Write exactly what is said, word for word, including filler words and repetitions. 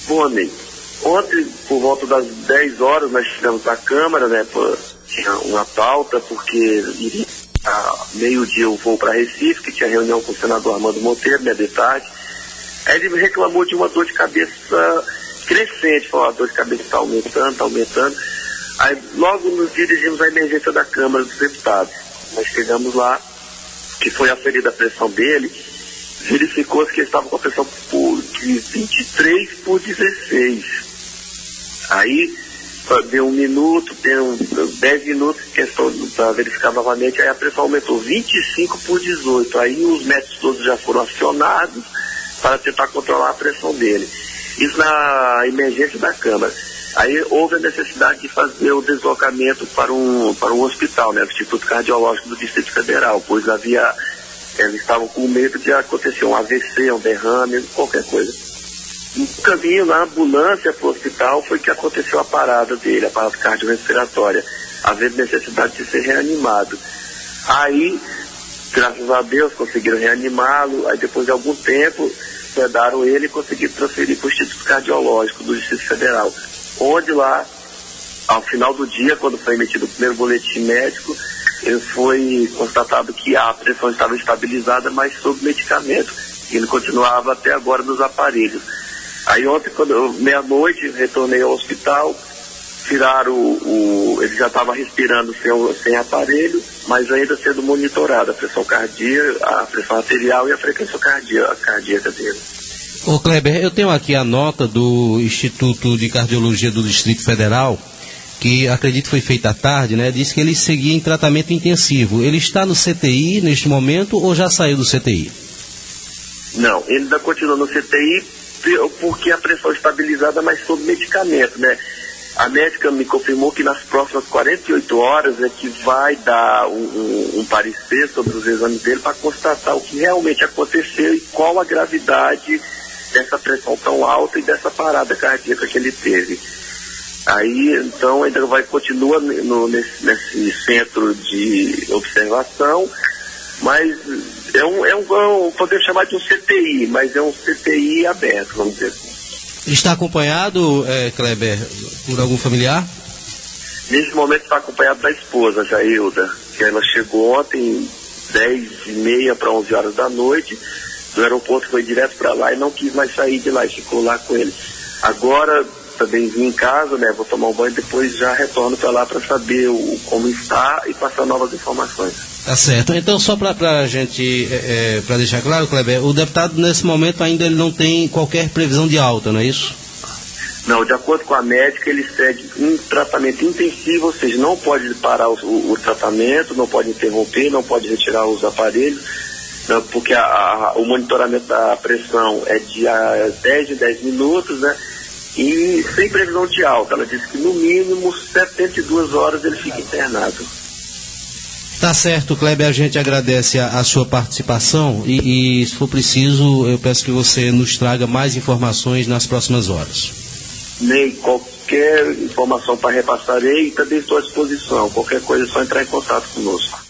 Bom, Ney, ontem, por volta das dez horas, nós estivemos na Câmara, né, por, tinha uma pauta, porque iria a meio-dia o voo para Recife, que tinha reunião com o senador Armando Monteiro, né, de tarde. Aí ele reclamou de uma dor de cabeça crescente, falou, a dor de cabeça está aumentando, está aumentando. Aí logo nos dirigimos à emergência da Câmara dos Deputados. Nós chegamos lá, que foi aferida a pressão dele, verificou-se que ele estava com a pressão por, de vinte e três por dezesseis. Aí deu um minuto, deu dez minutos, questão para verificar novamente, aí a pressão aumentou vinte e cinco por dezoito. Aí os médicos todos já foram acionados para tentar controlar a pressão dele. Isso na emergência da Câmara. Aí houve a necessidade de fazer o deslocamento para um, para um hospital, né, o Instituto Cardiológico do Distrito Federal, pois havia, eles estavam com medo de acontecer um A V C, um derrame, qualquer coisa. No caminho, na ambulância para o hospital, foi que aconteceu a parada dele, a parada cardiorrespiratória, havendo necessidade de ser reanimado. Aí, graças a Deus, conseguiram reanimá-lo, aí depois de algum tempo, sedaram ele e conseguiram transferir para o Instituto Cardiológico do Distrito Federal, onde lá, ao final do dia, quando foi emitido o primeiro boletim médico, ele foi constatado que a pressão estava estabilizada, mas sob medicamento. E ele continuava até agora nos aparelhos. Aí ontem, quando meia-noite, retornei ao hospital, tiraram o, o ele já estava respirando sem, sem aparelho, mas ainda sendo monitorado a pressão cardíaca, a pressão arterial e a frequência cardíaca, cardíaca dele. Ô Kleber, eu tenho aqui a nota do Instituto de Cardiologia do Distrito Federal, que acredito foi feita à tarde, né? Diz que ele seguia em tratamento intensivo. Ele está no C T I neste momento ou já saiu do C T I? Não, ele ainda continua no C T I porque a pressão estabilizada, mas sob medicamento, né? A médica me confirmou que nas próximas quarenta e oito horas é que vai dar um, um, um parecer sobre os exames dele para constatar o que realmente aconteceu e qual a gravidade dessa pressão tão alta e dessa parada cardíaca que ele teve. Aí, então, ainda vai continuar no, nesse, nesse centro de observação, mas é um, é um, podemos chamar de um C T I, mas é um C T I aberto, vamos dizer assim. Ele está acompanhado, é, Kleber, por algum familiar? Nesse momento está acompanhado da esposa, Jailda, que ela chegou ontem, dez e meia para onze horas da noite, do aeroporto, foi direto para lá e não quis mais sair de lá e ficou lá com ele. Agora também vim em casa, né, vou tomar um banho e depois já retorno para lá para saber o, como está e passar novas informações. Tá certo. Então, só para a gente, é, para deixar claro, Kleber, o deputado nesse momento ainda ele não tem qualquer previsão de alta, não é isso? Não, de acordo com a médica, ele segue um tratamento intensivo, ou seja, não pode parar o, o, o tratamento, não pode interromper, não pode retirar os aparelhos, não, porque a, a, o monitoramento da pressão é de a, dez em dez minutos, né? E sem previsão de alta. Ela disse que no mínimo setenta e duas horas ele fica internado. Tá certo, Kleber, a gente agradece a, a sua participação e, e se for preciso, eu peço que você nos traga mais informações nas próximas horas. Nem qualquer informação para repassarei e também estou à disposição. Qualquer coisa é só entrar em contato conosco.